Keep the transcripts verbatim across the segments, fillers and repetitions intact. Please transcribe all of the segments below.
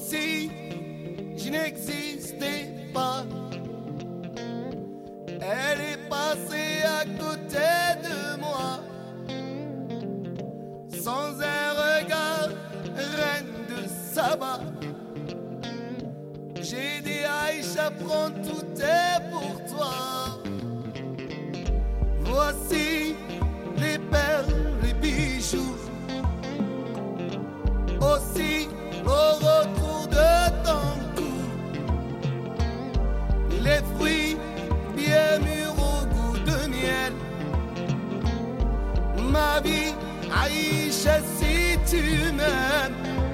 si je n'existais pas. Elle est passée à côté de moi, sans un regard, reine de Saba. J'ai dit Aïcha, prends tout est pour toi. Voici les perles, les bijoux, aussi au retour de ton cou, les fruits bien mûrs au goût de miel. Ma vie, Aïcha, si tu m'aimes,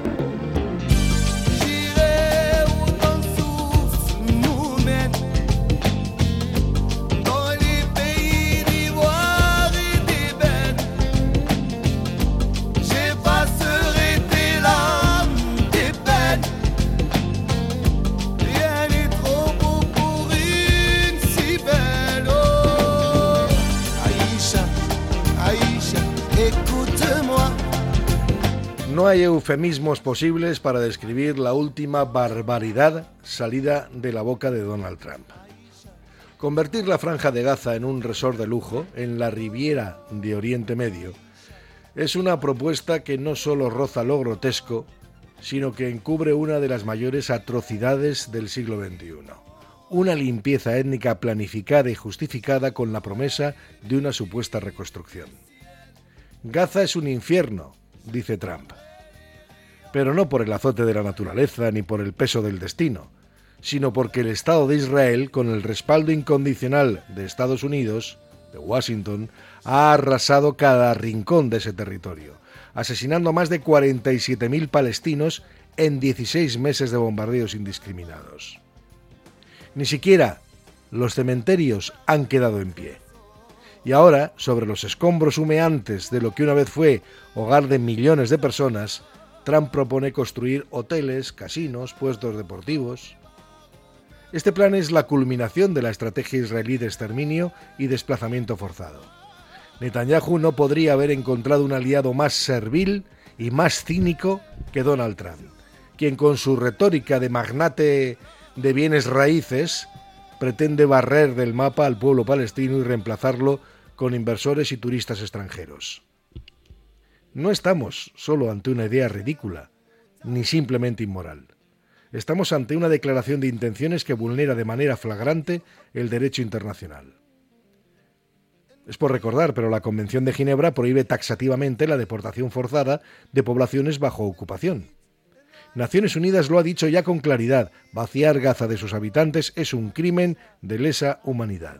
j'irai où ton souffle nous mène, dans les pays d'ivoire et d'ébène. J'effacerai tes larmes, tes peines. Rien n'est trop beau pour une si belle. Oh, Aïcha, Aïcha, écoute-moi. No hay eufemismos posibles para describir la última barbaridad salida de la boca de Donald Trump. Convertir la Franja de Gaza en un resort de lujo en la Riviera de Oriente Medio es una propuesta que no solo roza lo grotesco, sino que encubre una de las mayores atrocidades del siglo veintiuno. Una limpieza étnica planificada y justificada con la promesa de una supuesta reconstrucción. Gaza es un infierno, dice Trump. Pero no por el azote de la naturaleza ni por el peso del destino, sino porque el Estado de Israel, con el respaldo incondicional de Estados Unidos, de Washington, ha arrasado cada rincón de ese territorio, asesinando a más de cuarenta y siete mil palestinos en dieciséis meses de bombardeos indiscriminados. Ni siquiera los cementerios han quedado en pie. Y ahora, sobre los escombros humeantes de lo que una vez fue hogar de millones de personas, Trump propone construir hoteles, casinos, puestos deportivos. Este plan es la culminación de la estrategia israelí de exterminio y desplazamiento forzado. Netanyahu no podría haber encontrado un aliado más servil y más cínico que Donald Trump, quien con su retórica de magnate de bienes raíces pretende barrer del mapa al pueblo palestino y reemplazarlo con inversores y turistas extranjeros. No estamos solo ante una idea ridícula, ni simplemente inmoral. Estamos ante una declaración de intenciones que vulnera de manera flagrante el derecho internacional. Es por recordar, pero la Convención de Ginebra prohíbe taxativamente la deportación forzada de poblaciones bajo ocupación. Naciones Unidas lo ha dicho ya con claridad: vaciar Gaza de sus habitantes es un crimen de lesa humanidad.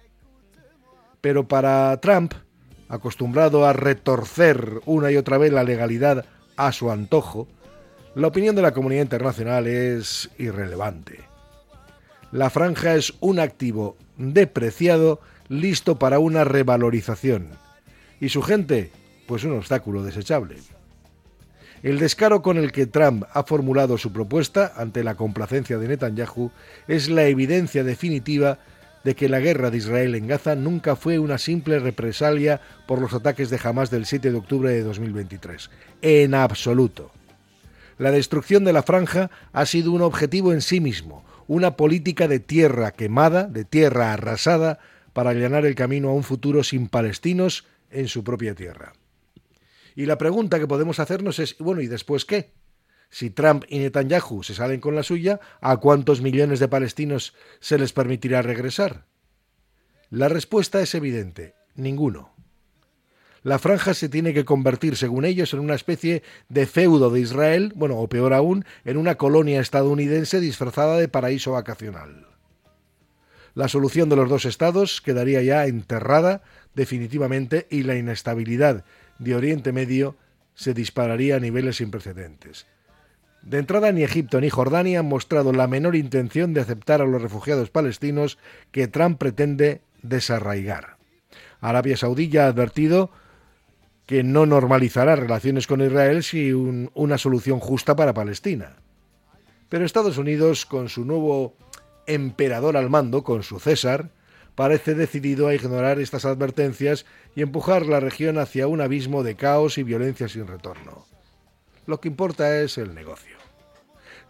Pero para Trump, acostumbrado a retorcer una y otra vez la legalidad a su antojo, la opinión de la comunidad internacional es irrelevante. La franja es un activo depreciado listo para una revalorización, y su gente, pues un obstáculo desechable. El descaro con el que Trump ha formulado su propuesta ante la complacencia de Netanyahu es la evidencia definitiva de que la guerra de Israel en Gaza nunca fue una simple represalia por los ataques de Hamás del siete de octubre de dos mil veintitrés. En absoluto. La destrucción de la franja ha sido un objetivo en sí mismo, una política de tierra quemada, de tierra arrasada, para allanar el camino a un futuro sin palestinos en su propia tierra. Y la pregunta que podemos hacernos es, bueno, ¿y después qué? Si Trump y Netanyahu se salen con la suya, ¿a cuántos millones de palestinos se les permitirá regresar? La respuesta es evidente: ninguno. La franja se tiene que convertir, según ellos, en una especie de feudo de Israel, bueno, o peor aún, en una colonia estadounidense disfrazada de paraíso vacacional. La solución de los dos estados quedaría ya enterrada definitivamente y la inestabilidad de Oriente Medio se dispararía a niveles sin precedentes. De entrada, ni Egipto ni Jordania han mostrado la menor intención de aceptar a los refugiados palestinos que Trump pretende desarraigar. Arabia Saudí ya ha advertido que no normalizará relaciones con Israel sin un, una solución justa para Palestina. Pero Estados Unidos, con su nuevo emperador al mando, con su César, parece decidido a ignorar estas advertencias y empujar la región hacia un abismo de caos y violencia sin retorno. Lo que importa es el negocio.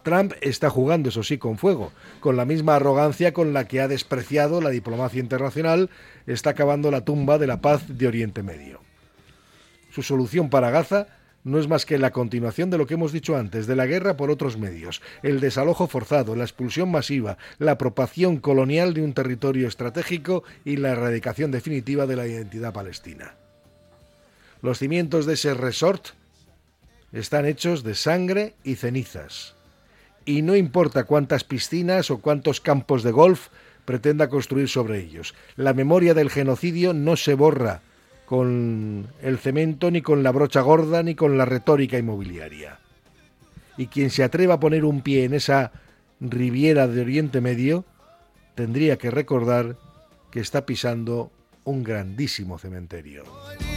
Trump está jugando, eso sí, con fuego. Con la misma arrogancia con la que ha despreciado la diplomacia internacional, está cavando la tumba de la paz de Oriente Medio. Su solución para Gaza no es más que la continuación de lo que hemos dicho antes, de la guerra por otros medios, el desalojo forzado, la expulsión masiva, la apropiación colonial de un territorio estratégico y la erradicación definitiva de la identidad palestina. Los cimientos de ese resort están hechos de sangre y cenizas. Y no importa cuántas piscinas o cuántos campos de golf pretenda construir sobre ellos. La memoria del genocidio no se borra con el cemento, ni con la brocha gorda, ni con la retórica inmobiliaria. Y quien se atreva a poner un pie en esa riviera de Oriente Medio tendría que recordar que está pisando un grandísimo cementerio.